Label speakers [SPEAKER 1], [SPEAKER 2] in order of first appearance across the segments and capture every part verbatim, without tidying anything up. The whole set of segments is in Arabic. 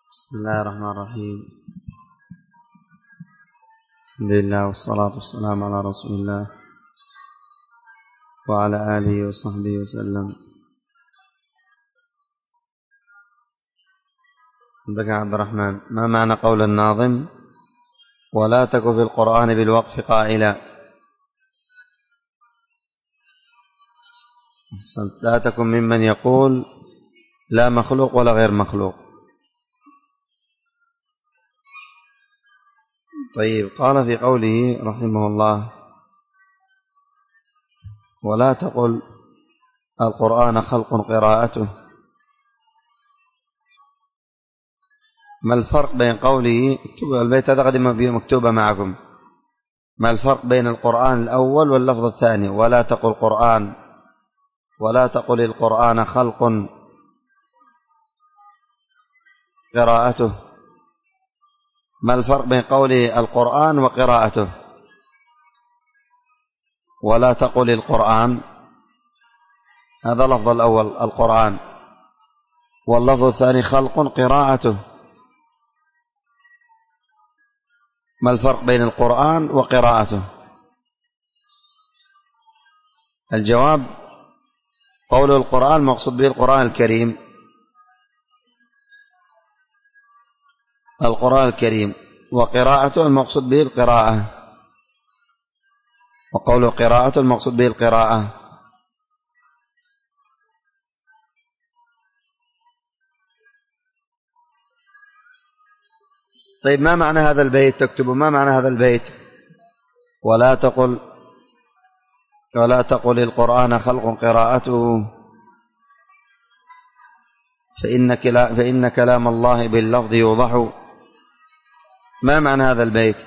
[SPEAKER 1] بسم الله الرحمن الرحيم. الحمد لله والصلاة والسلام على رسول الله وعلى آله وصحبه وسلم. عندك عبد الرحمن، ما معنى قول الناظم ولا تك في القرآن بالوقف قائلا؟ أحسنت، لا تكن ممن يقول لا مخلوق ولا غير مخلوق. طيب، قال في قوله رحمه الله ولا تقل القرآن خلق قراءته، ما الفرق بين قوله، البيت هذا قد مكتوبة معكم، ما الفرق بين القرآن الأول واللفظ الثاني ولا تقل قرآن، ولا تقل القرآن خلق قراءته، ما الفرق بين قوله القرآن وقراءته؟ ولا تقل القرآن، هذا اللفظ الأول القرآن، واللفظ الثاني خلق قراءته، ما الفرق بين القرآن وقراءته؟ الجواب، قول القرآن مقصود به القرآن الكريم، القرآن الكريم، وقراءته المقصود به القراءة، وقول قراءته المقصود به القراءة. طيب، ما معنى هذا البيت؟ تكتبوا ما معنى هذا البيت، ولا تقل ولا تقل القرآن خلق قراءته فإن, فإن كلام الله باللفظ يوضح، ما معنى هذا البيت؟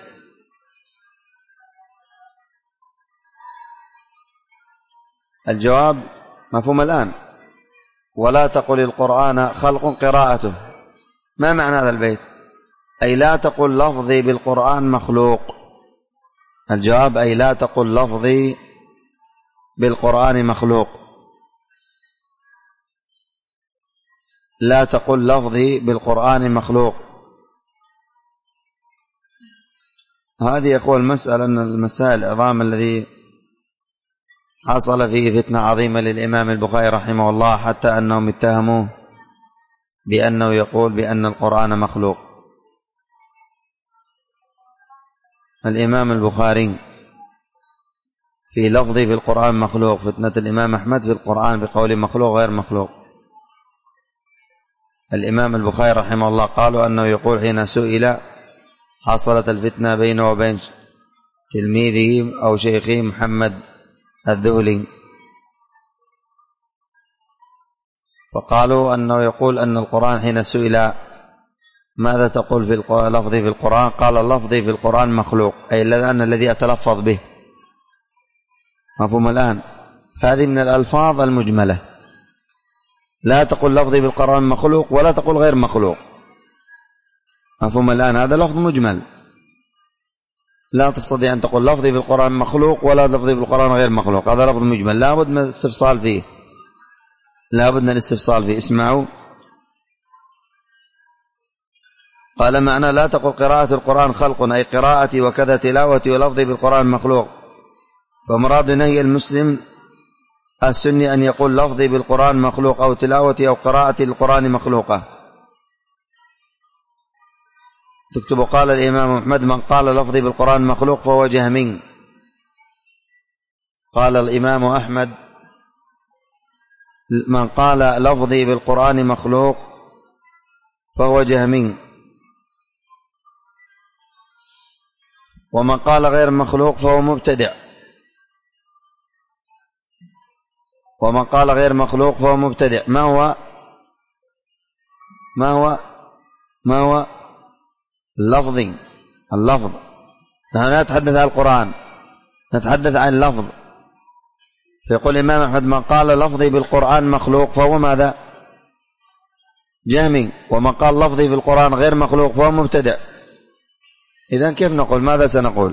[SPEAKER 1] الجواب مفهوم الآن، ولا تقل القرآن خلق قراءته، ما معنى هذا البيت؟ أي لا تقل لفظي بالقرآن مخلوق. الجواب، أي لا تقل لفظي بالقرآن مخلوق، لا تقل لفظي بالقرآن مخلوق. هذه يا أخوة المسألة أن المسائل العظام الذي حصل فيه فتنة عظيمة للإمام البخاري رحمه الله، حتى أنهم اتهموه بأنه يقول بأن القرآن مخلوق. الإمام البخاري في لفظه في القرآن مخلوق، فتنة الإمام أحمد في القرآن بقول مخلوق غير مخلوق. الإمام البخاري رحمه الله قالوا أنه يقول حين سئل حصلت الفتنة بينه وبين تلميذه أو شيخه محمد الذهلي، فقالوا أنه يقول أن القرآن حين سئل ماذا تقول في لفظي في القرآن، قال لفظي في القرآن مخلوق، أي أن الذي أتلفظ به. مفهوم الآن؟ فهذه من الألفاظ المجملة، لا تقول لفظي بالقرآن مخلوق ولا تقول غير مخلوق. مفهوم الآن؟ هذا لفظ مجمل، لا تستطيع أن تقول لفظي بالقرآن مخلوق ولا لفظي بالقرآن غير مخلوق، هذا لفظ مجمل لا بد من الاستفصال فيه، لا بد من الاستفصال فيه. اسمعوا، قال معنى لا تقل قراءة القرآن خلق، أي قراءتي وكذا تلاوتي ولفظي بالقرآن مخلوق، فمراد نهي المسلم السني أن يقول لفظي بالقرآن مخلوق أو تلاوتي أو قراءتي للقرآن مخلوقة. تكتب قال الإمام أحمد من قال لفظي بالقرآن مخلوق فهو جهمي. قال الإمام أحمد من قال لفظي بالقرآن مخلوق فهو جهمي، ومن قال غير مخلوق فهو مبتدع، ومن قال غير مخلوق فهو مبتدع. ما هو ما هو ما هو اللفظي، اللفظ، نحن لا نتحدث عن القرآن، نتحدث عن اللفظ. فيقول الإمام أحمد من قال لفظي بالقرآن مخلوق فهو ماذا؟ جهمي، ومن قال لفظي في القرآن غير مخلوق فهو مبتدع. إذن كيف نقول؟ ماذا سنقول؟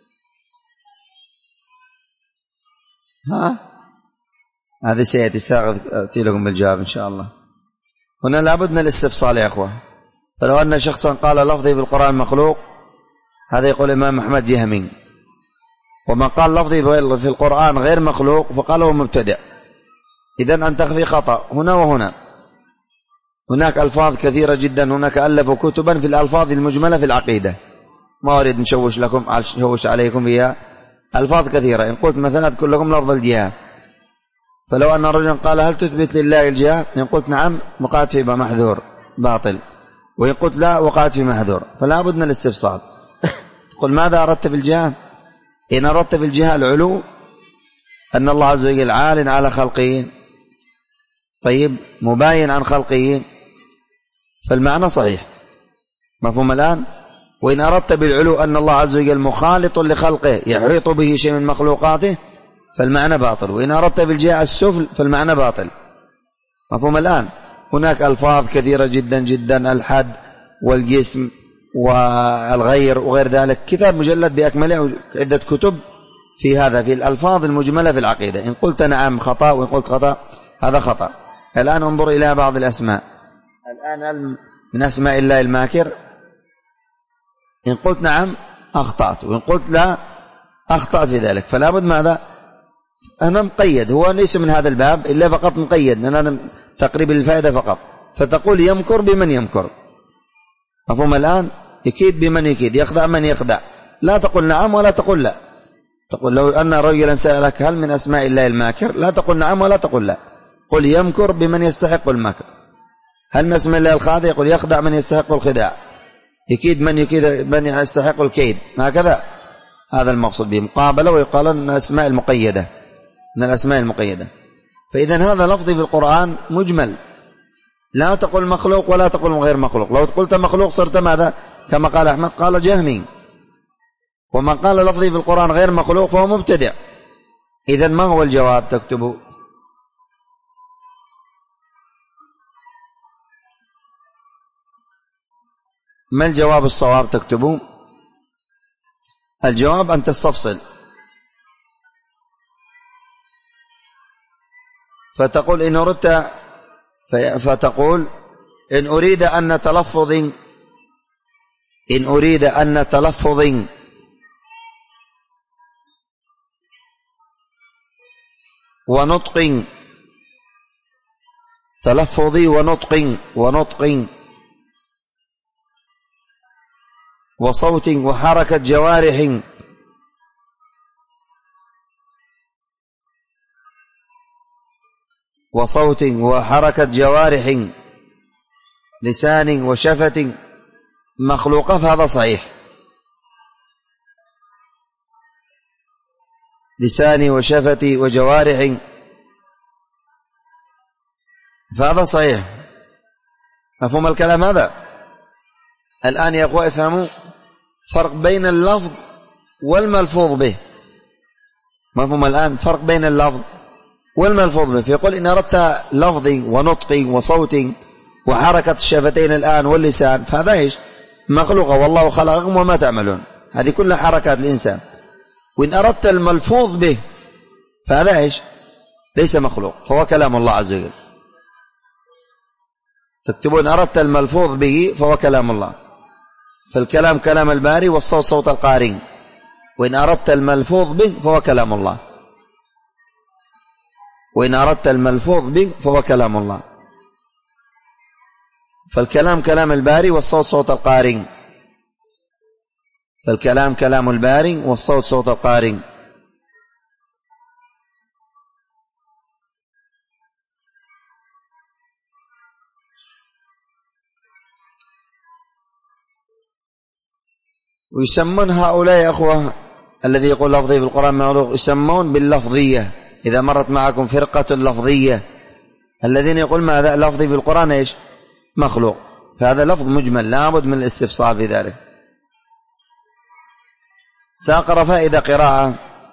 [SPEAKER 1] ها؟ هذا سيأتي سأتي لكم بالجواب إن شاء الله. هنا لابد من الاستفصال يا أخوة، فلو أن شخصا قال لفظي في القرآن مخلوق، هذا يقول الإمام أحمد جهمي. ومن قال لفظي في القرآن غير مخلوق فقال هو مبتدع. إذن أن تخفي خطأ هنا وهنا. هناك ألفاظ كثيرة جدا، هناك ألفوا كتبا في الألفاظ المجملة في العقيدة، ما أريد نشوش لكم نشوش عليكم فيها. ألفاظ كثيرة. إن قلت مثلا أذكر لكم لفظ الجهة، فلو أن رجلا قال هل تثبت لله الجهة؟ إن قلت نعم وقعت في محذور باطل، وإن قلت لا وقعت في محذور، فلا بد من الاستفصال. تقول ماذا أردت في الجهة؟ إن أردت في الجهة العلو، أن الله عز وجل عال على خلقه، طيب مباين عن خلقه، فالمعنى صحيح، مفهوم الآن؟ وإن أردت بالعلو أن الله عز وجل مخالط لخلقه يحيط به شيء من مخلوقاته، فالمعنى باطل. وإن أردت بالجهة السفل فالمعنى باطل، مفهوم الآن؟ هناك ألفاظ كثيرة جدا جدا، الحد والجسم والغير وغير ذلك. كتاب مجلد بأكمله، عدة كتب في هذا، في الألفاظ المجملة في العقيدة. إن قلت نعم خطأ، وإن قلت خطأ هذا خطأ. الآن انظر إلى بعض الأسماء. الآن من أسماء الله الماكر، إن قلت نعم أخطأت، وإن قلت لا أخطأت في ذلك. فلا بد ماذا؟ أنا مقيد، هو ليس من هذا الباب إلا فقط مقيد، أنا تقريب الفائدة فقط. فتقول يمكر بمن يمكر، مفهوم الآن؟ يكيد بمن يكيد، يخدع من يخدع. لا تقول نعم ولا تقول لا. تقول لو أن رجلا سألك هل من أسماء الله الماكر، لا تقول نعم ولا تقول لا، قل يمكر بمن يستحق المكر. هل من أسماء الله الخادع؟ يقول يخدع من يستحق الخداع، يكيد من يكيد من يستحق الكيد، هكذا. هذا المقصود به مقابلة، ويقال من الأسماء المقيدة، من الأسماء المقيدة. فإذا هذا لفظي في القرآن مجمل، لا تقول مخلوق ولا تقول غير مخلوق. لو قلت مخلوق صرت ماذا؟ كما قال أحمد، قال جهمي. ومن قال لفظي في القرآن غير مخلوق فهو مبتدع. إذن ما هو الجواب؟ تكتبه ما الجواب الصواب؟ تكتبه الجواب أن تستفصل، فتقول إن أردت، فتقول إن أريد أن تلفظ إن أريد أن تلفظ ونطق، تلفظي ونطق ونطق وصوت وحركة جوارح وصوت وحركة جوارح لسان وشفة مخلوقة، فهذا صحيح. لساني وشفتي وجوارح، فهذا صحيح. مفهوم الكلام هذا؟ الآن يا أخوة افهموا فرق بين اللفظ والملفوظ به. مفهوم الآن؟ فرق بين اللفظ والملفوظ به. فيقول إن أردت لفظي ونطقي وصوتي وحركة الشفتين الآن واللسان، فهذا إيش؟ مخلوقة، والله خلقكم وما تعملون، هذه كلها حركات الإنسان. وإن أردت الملفوظ به فهذا إيش؟ ليس مخلوق، فهو كلام الله عز وجل. تكتبون أردت الملفوظ به فهو كلام الله، فالكلام كلام الباري والصوت صوت القارئ. وإن أردت الملفوظ به فهو كلام الله، وإن أردت الملفوظ به فهو كلام الله، فالكلام كلام الباري والصوت صوت القارئ، فالكلام كلام الباري والصوت صوت القارئ. ويسمون هؤلاء يا أخوة الذي يقول لفظي في القرآن مخلوق، يسمون باللفظية. إذا مرت معكم فرقة اللفظية الذين يقول ماذا؟ لفظي في القرآن إيش؟ مخلوق، فهذا لفظ مجمل، لابد من الاستفصال في ذلك. سأقرأ فائدة قراءة.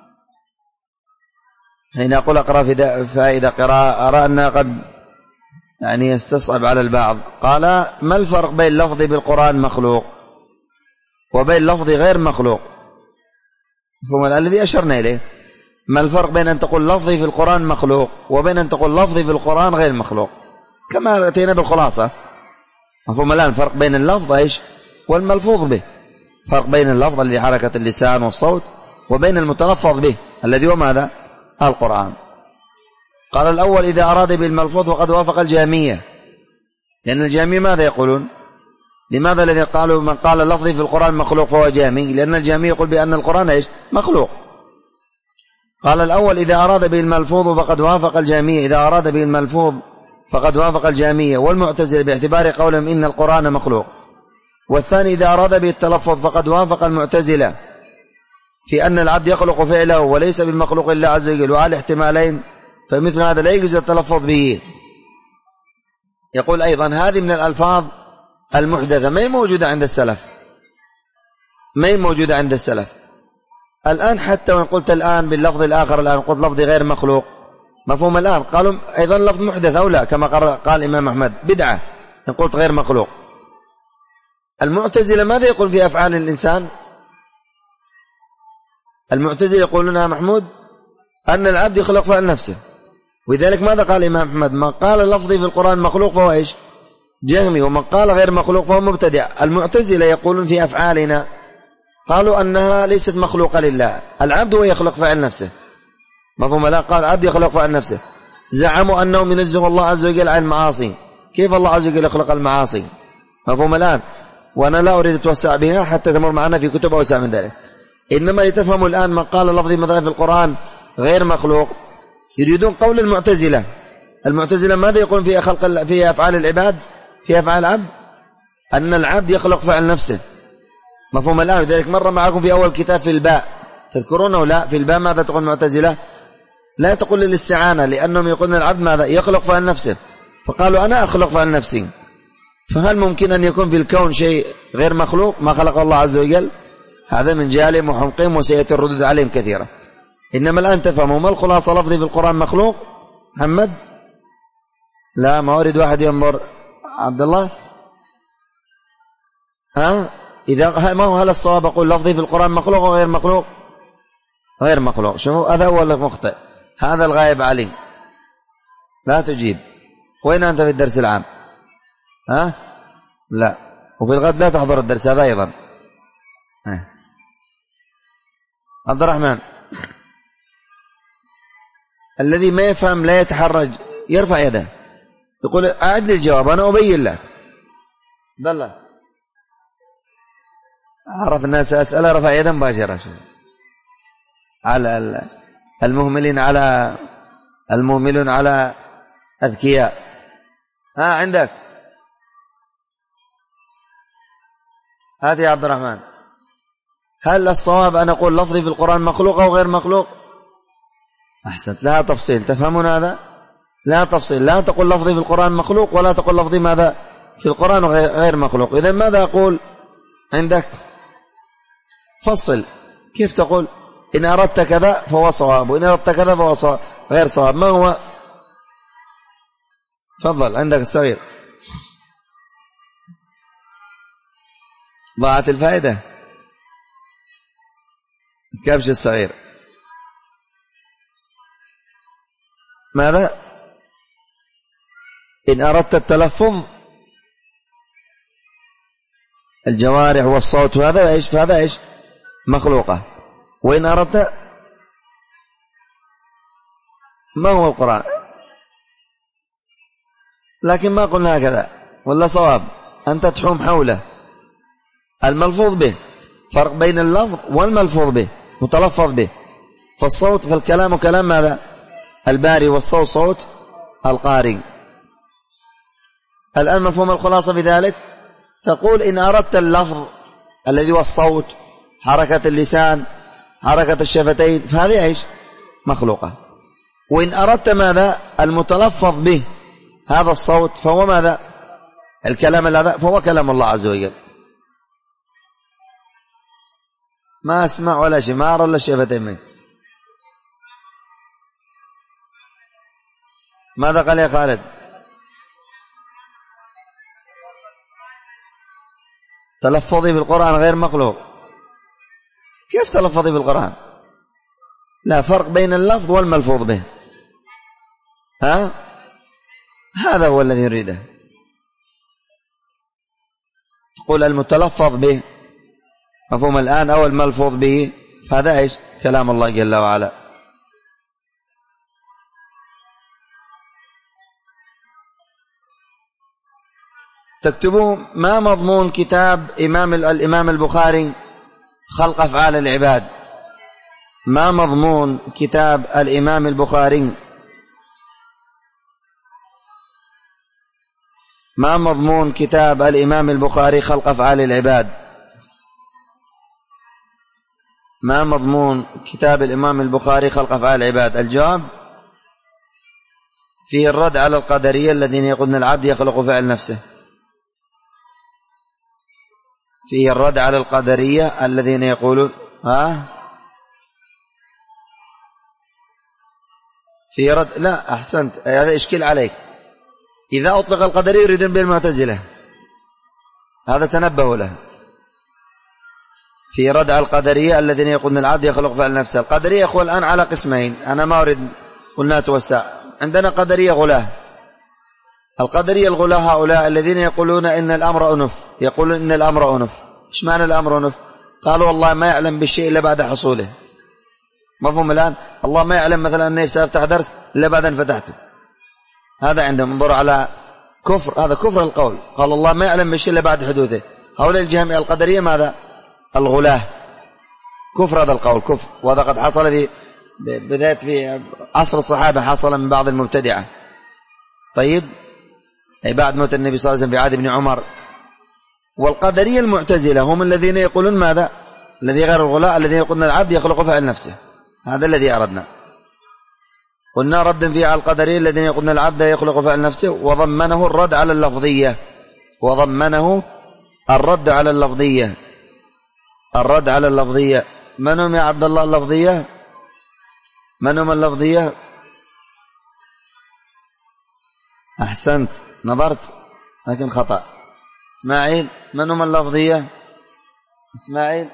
[SPEAKER 1] حين أقول أقرأ فائدة قراءة أرى أنها قد يعني يستصعب على البعض. قال ما الفرق بين لفظي بالقرآن مخلوق وبين لفظي غير مخلوق؟ هو الذي أشرنا إليه. ما الفرق بين أن تقول لفظي في القرآن مخلوق وبين أن تقول لفظي في القرآن غير مخلوق؟ كما أتينا بالخلاصة. مفهوم الآن؟ فرق بين اللفظ إيش والملفوظ به، فرق بين اللفظ الذي حركة اللسان والصوت وبين المتلفظ به الذي هو ماذا؟ القرآن. قال الأول إذا أراد بالملفوظ وقد وافق الجهمية، لأن الجهمية ماذا يقولون؟ لماذا الذي قالوا من قال لفظي في القرآن مخلوق فهو جهمي؟ لأن الجهمية يقول بأن القرآن إيش؟ مخلوق. قال الأول إذا أراد به الملفوظ فقد وافق الجهمية، إذا أراد به الملفوظ فقد وافق الجهمية والمعتزلة باعتبار قولهم إن القرآن مخلوق. والثاني إذا أراد به التلفظ فقد وافق المعتزلة في أن العبد يخلق فعله وليس بالمخلوق إلا عز وجل، وعلى احتمالين فمثل هذا لا يجوز التلفظ به. يقول أيضا هذه من الألفاظ المحدثة ما هي موجودة عند السلف، ما هي موجودة عند السلف الآن. حتى وإن قلت الآن باللفظ الآخر الآن قلت لفظي غير مخلوق، مفهوم الآن؟ قالوا أيضا لفظ محدث أو لا، كما قال الإمام أحمد بدعة إن قلت غير مخلوق. المعتزلة ماذا يقول في أفعال الإنسان؟ المعتزلة يقولون يا محمود أن العبد يخلق فعل نفسه، ولذلك ماذا قال الإمام أحمد؟ من قال لفظي في القرآن مخلوق فهو إيش؟ جهمي، ومن قال غير مخلوق فهو مبتدع. المعتزلة يقولون في أفعالنا قالوا أنها ليست مخلوقة لله، العبد هو يخلق فعل نفسه، مفهوم لا؟ قال العبد يخلق فعل نفسه. زعموا أنه ينزه الله عز وجل عن المعاصي، كيف الله عز وجل يخلق المعاصي؟ مفهوم الآن؟ وأنا لا أريد أتوسع بها حتى تمر معنا في كتب أوسع من ذلك، إنما لتفهموا الآن من قال لفظي مثلا في القرآن غير مخلوق يريدون قول المعتزلة. المعتزلة ماذا يقولون في خلق في أفعال العباد، في أفعال العبد أن العبد يخلق فعل نفسه، مفهوم الآن؟ لذلك مر معكم في أول كتاب في الباء، تذكرونه لا؟ في الباء ماذا تقول المعتزلة؟ لا تقول للاستعانة، لأنهم يقولون العبد ماذا؟ يخلق فعل نفسه، فقالوا أنا أخلق فعل نفسي. فهل ممكن أن يكون في الكون شيء غير مخلوق ما خلق الله عز وجل؟ هذا من جهلهم وحمقهم وسيأتي الردود عليهم كثيرة. إنما الآن تفهموا ما الخلاصة؟ لفظي في القرآن مخلوق محمد؟ لا، ما أريد واحد ينظر. عبد الله ها؟ إذا ما هو هل الصواب أقول لفظي في القرآن مخلوق أو غير مخلوق؟ غير مخلوق. شوفوا هذا هو المخطئ، هذا الغائب علي. لا تجيب. وين أنت في الدرس العام؟ ها؟ لا. وفي الغد لا تحضر الدرس هذا أيضا. ها. عبد الرحمن الذي ما يفهم لا يتحرج يرفع يده يقول أعد لي الجواب أنا أبين لك. بالله أعرف الناس أسأله رفع يدا مباشرة على المهملين على المهملون على أذكياء. ها عندك هذه يا عبد الرحمن. هل الصواب أن أقول لفظي في القرآن مخلوق أو غير مخلوق؟ أحسنت، لا تفصيل. تفهمون هذا؟ لا تفصيل، لا تقول لفظي في القرآن مخلوق ولا تقول لفظي ماذا في القرآن غير مخلوق. إذن ماذا أقول عندك؟ فصل. كيف تقول إن أردت كذا فهو صواب وإن أردت كذا فهو صواب غير صواب؟ ما هو؟ تفضل عندك الصغير. ضاعت الفائدة. كبش الصغير ماذا؟ إن أردت التلفظ الجوارح والصوت وهذا إيش؟ فهذا إيش؟ مخلوقة. وإن أردت ما هو القرآن؟ لكن ما قلنا هكذا ولا صواب؟ أنت تحوم حوله. الملفوظ به فرق بين اللفظ والملفوظ به متلفظ به. فالصوت فالكلام كلام ماذا؟ الباري، والصوت صوت القارئ. الآن مفهوم الخلاصة بذلك؟ تقول إن أردت اللفظ الذي هو الصوت، حركة اللسان، حركة الشفتين، فهذه إيش؟ مخلوقة. وإن أردت ماذا؟ المتلفظ به هذا الصوت فهو ماذا؟ الكلام هذا فهو كلام الله عز وجل. ما أسمع ولا شيء، ما أرى إلا الشفتين منك. ماذا قال يا خالد؟ تلفظي بالقرآن غير مخلوق. كيف تلفظي بالقرآن؟ لا فرق بين اللفظ والملفوظ به. ها؟ هذا هو الذي يريده. تقول المتلفظ به، مفهوم الآن، أو الملفوظ به، فهذا إيش؟ كلام الله جل وعلا. تكتبوا ما مضمون كتاب إمام الإمام البخاري خلق أفعال العباد؟ ما مضمون كتاب الإمام البخاري؟ ما مضمون كتاب الإمام البخاري خلق أفعال العباد؟ ما مضمون كتاب الإمام البخاري خلق أفعال العباد؟ الجواب: فيه الرد على القدرية الذين يقولون العبد يخلق فعل نفسه. فيه الرد على القدرية الذين يقولون ها في رد. لا، أحسنت، هذا إشكال عليك. إذا أطلق القدرية يريدون بالمعتزلة، هذا تنبهوا له. في رد على القدرية الذين يقولون العبد يخلق فعل نفسه. القدرية أخوة الآن على قسمين، أنا ما أريد قلنا توسع. عندنا قدرية غلاة. القدرية الغلاة هؤلاء الذين يقولون إن الأمر أنف، يقولون إن الأمر أنف. إيش معنى الأمر أنف؟ قالوا والله ما يعلم بالشيء إلا بعد حصوله. مفهوم الآن؟ الله ما يعلم مثلا أني سأفتح درس إلا بعد أن فتحته. هذا عندهم انظر على كفر، هذا كفر القول. قال الله ما يعلم بالشيء إلا بعد حدوثه. هؤلاء الجهمية القدرية ماذا؟ الغلاة. كفر هذا القول، كفر. وهذا قد حصل في بداية في عصر الصحابة، حصل من بعض المبتدعة. طيب، أي بعد موت النبي صلى الله عليه وسلم في عهد ابن عمر. والقدرية المعتزلة هم الذين يقولون ماذا؟ الذي غير الغلاة الذين يقولون العبد يخلق فعل نفسه. هذا الذي أردنا. قلنا رد فيه على القدرية الذين يقولون العبد يخلق فعل نفسه، وضمنه الرد على اللفظية، وضمنه الرد على اللفظية. الرد على اللفظية. من هم يا عبد الله اللفظية؟ من هم اللفظية؟ أحسنت، نظرت لكن خطأ. إسماعيل، من هم اللفظية؟ إسماعيل،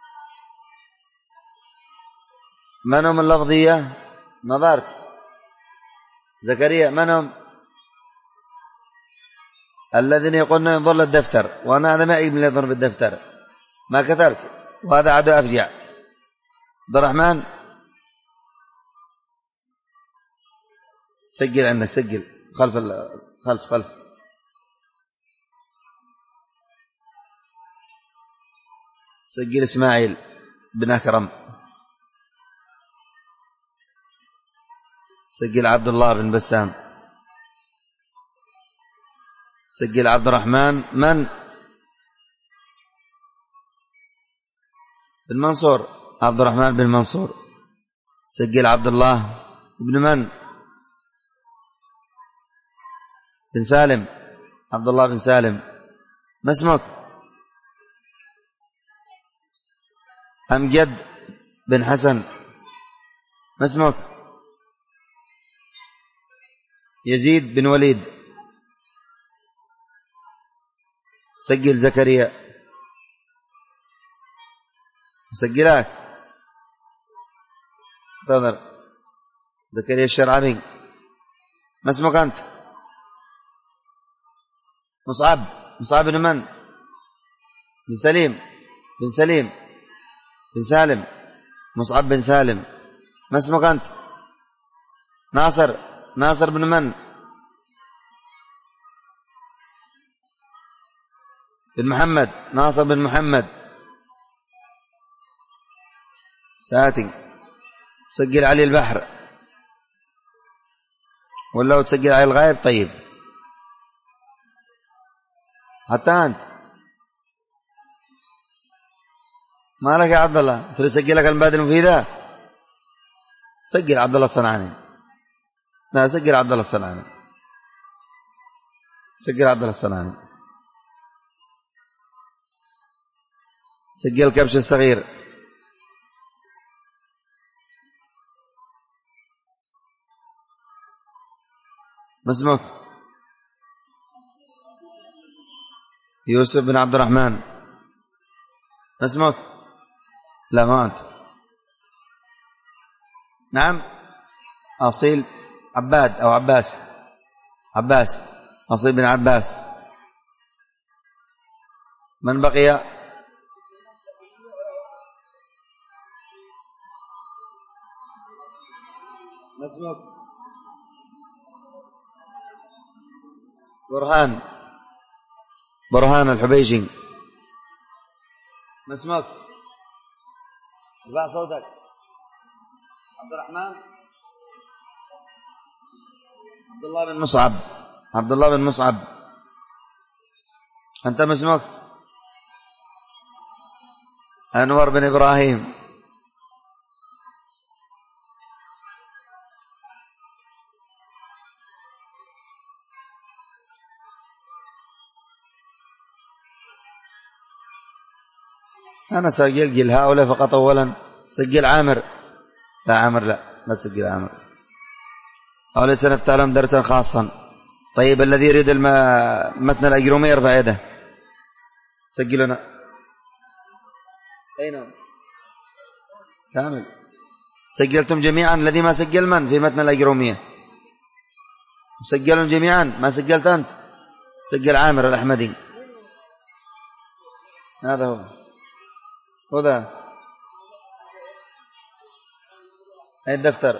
[SPEAKER 1] من هم اللفظية؟ نظرت. زكريا، من هم؟ الذين يقولون ينظر للدفتر، وأنا هذا ما يجب ينظر بالدفتر، ما كثرت، وهذا عدو أفجع. عبد الرحمن، سجل عندك، سجل خلف خلف خلف. سجل إسماعيل بن أكرم. سجل عبد الله بن بسام. سجل عبد الرحمن من؟ بن منصور. عبد الرحمن بن منصور. سجل عبد الله بن من؟ بن سالم. عبد الله بن سالم. ما اسمك؟ أمجد بن حسن. ما اسمك؟ يزيد بن وليد. سجل زكريا. سجلك. انتظر. زكريا الشرعبي. ما اسمك أنت؟ مصعب. مصعب بن من؟ بن سليم. بن سليم بن سالم. مصعب بن سالم. ما اسمك أنت؟ ناصر. ناصر بن من؟ بن محمد. ناصر بن محمد. ساتي. سجل علي البحر ولا تسجل علي الغائب؟ طيب، حتى أنت ما لك يا عبد الله؟ تريد تسجل لك المبادئ المفيدة؟ سجل عبد الله الصنعاني. لا، سجل عبد الله الصنعاني. سجل عبد الله الصنعاني. سجل كبش الصغير. ما اسمك؟ يوسف بن عبد الرحمن. ما اسمك؟ لا، ما أنت. نعم، أصيل عباد أو عباس. عباس. أصيل بن عباس. من بقي؟ مسموك برهان برهان الحبيشي. مسموك ارفع صوتك. عبد الرحمن عبد الله بن مصعب عبد الله بن مصعب. أنت مسموك؟ أنور بن إبراهيم. أنا سجل هؤلاء فقط أولا. سجل عامر. لا عامر لا لا تسجل عامر. هؤلاء سنفتح لهم درسا خاصا. طيب الذي يريد متن الأجرومية يرفع يده. سجلنا. أين كامل؟ سجلتم جميعا؟ الذي ما سجل من في متن الأجرومية؟ سجلوا جميعا؟ ما سجلت أنت؟ سجل عامر الأحمدي. هذا هو هذا. أي الدفتر؟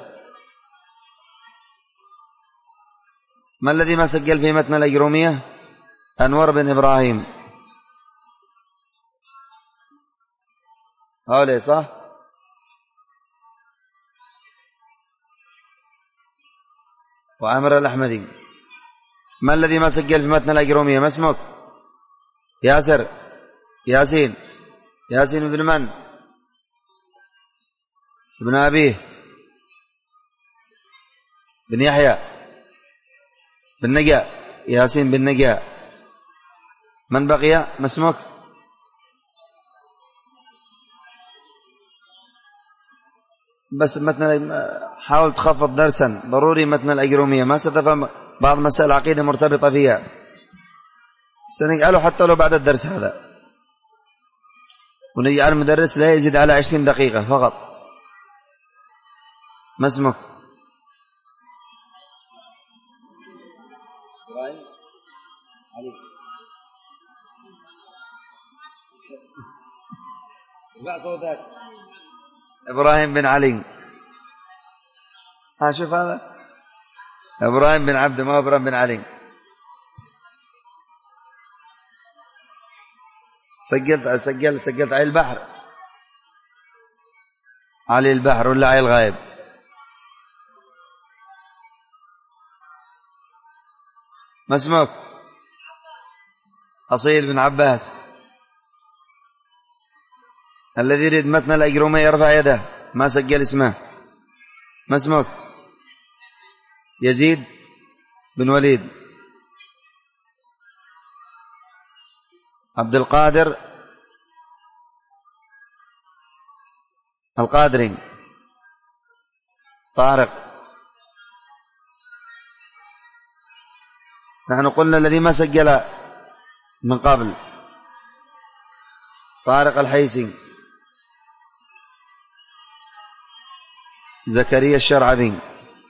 [SPEAKER 1] ما الذي ما سجل في متن الأجرومية؟ أنور بن إبراهيم. هؤلاء صح؟ وعامر الأحمدي. ما الذي ما سجل في متن الأجرومية؟ ما اسمك؟ ياسر ياسين. ياسين بن من؟ ابن أبيه بن يحيى بن نجا. ياسين بن نجا. من بقي؟ ما اسمك؟ بس متن حاول تخفض درسا ضروري. متن الأجرومية ما ستفهم بعض مسائل العقيدة مرتبطة فيها. سنجعله حتى لو بعد الدرس هذا، ونجعل المدرس لا يزيد على عشرين دقيقة فقط. ما اسمك؟ علي. ارفع صوتك. إبراهيم بن علي. ها شوف هذا إبراهيم بن عبد ما إبراهيم بن علي. سجلت سجلت سجلت علي البحر. علي البحر ولا علي الغايب؟ ما اسمك؟ أصيل بن عباس. الذي يريد متن الأجرومية يرفع يده. ما سجل اسمه. ما اسمك؟ يزيد بن وليد. عبد القادر القادري. طارق. نحن قلنا الذي ما سجل من قبل طارق الحيسي. زكريا الشرعبي.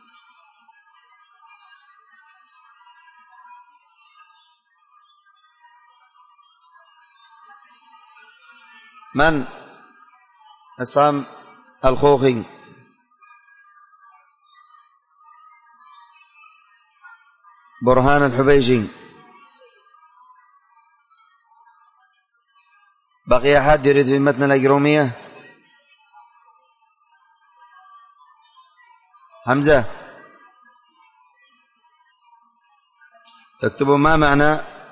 [SPEAKER 1] من؟ عصام الخوخي. برهان الحبيشي. بقي أحد يريد في متن الأجرومية؟ حمزة تكتبوا ما معنى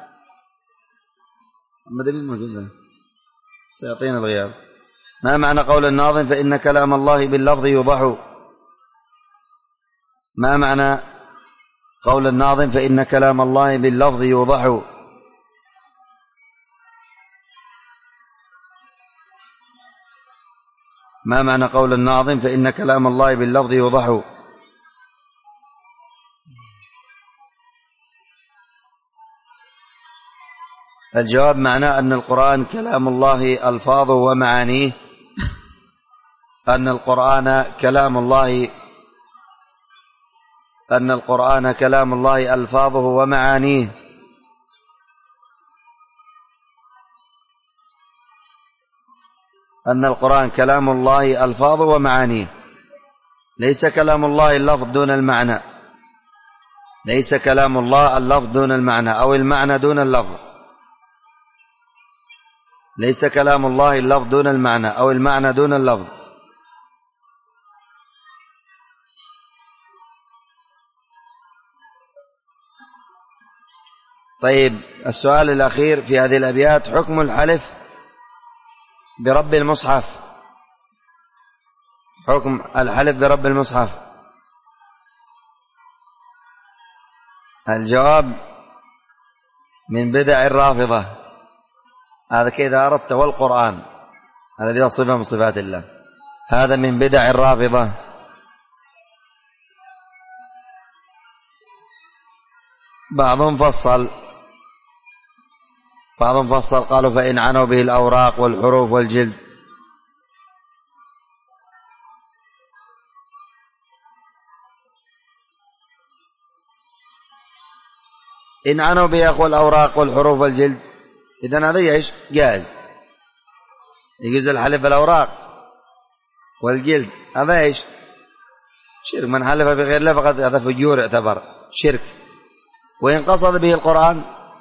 [SPEAKER 1] محمد بن موجود سيعطينا الغياب. ما معنى قول الناظم فإن كلام الله باللفظ يوضح؟ ما معنى قول الناظم فإن كلام الله باللفظ يوضح؟ ما معنى قول الناظم فإن كلام الله باللفظ يوضح؟ الجواب معناه أن القرآن كلام الله ألفاظه ومعانيه. أن القرآن كلام الله أن القرآن كلام الله ألفاظه ومعانيه. أن القرآن كلام الله ألفاظه ومعانيه، ليس كلام الله اللفظ دون المعنى، ليس كلام الله اللفظ دون المعنى أو المعنى دون اللفظ، ليس كلام الله اللفظ دون المعنى أو المعنى دون اللفظ. طيب، السؤال الأخير في هذه الأبيات: حكم الحلف برب المصحف، حكم الحلف برب المصحف. الجواب: من بدع الرافضة. هذا كذا أردت والقرآن الذي هو صفة من صفات الله، هذا من بدع الرافضة. بعضهم فصل بعضهم فصل قالوا: فإن عنوا به الأوراق والحروف والجلد. إن عنوا به أخو الأوراق والحروف والجلد، إذن هذا ايش؟ جائز، يجوز الحلف بالأوراق والجلد، هذا ايش؟ شرك. من حلف بغير الله فقد هذا فجور، يعتبر شرك. وإن قصد به القرآن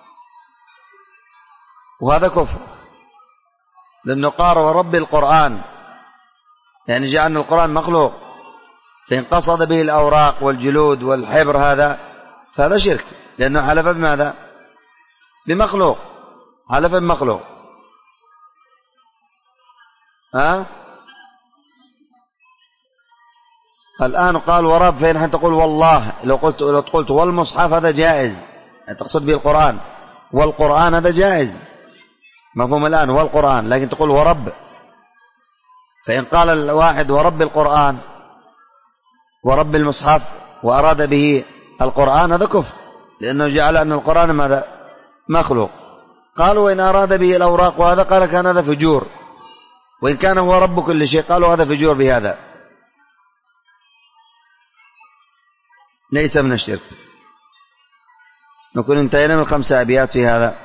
[SPEAKER 1] وهذا كفر، لأنه قال ورب القرآن، يعني جعلنا القرآن مخلوق، فإن قصد به الأوراق والجلود والحبر هذا فهذا شرك، لأنه حلف بماذا؟ بمخلوق، حلف بمخلوق. ها؟ الآن قال ورب، فإن حتى تقول والله، لو قلت لو قلت والمصحف هذا جائز، يعني تقصد به القرآن، والقرآن هذا جائز، مفهوم الآن؟ والقرآن، لكن تقول ورب. فإن قال الواحد ورب القرآن ورب المصحف وأراد به القرآن هذا كفر، لأنه جعل أن القرآن ماذا؟ مخلوق. قالوا: وإن أراد به الأوراق وهذا، قال كان هذا فجور، وإن كان هو رب كل شيء قالوا هذا فجور بهذا، ليس من الشرك. نكون انتهينا من خمسة أبيات في هذا.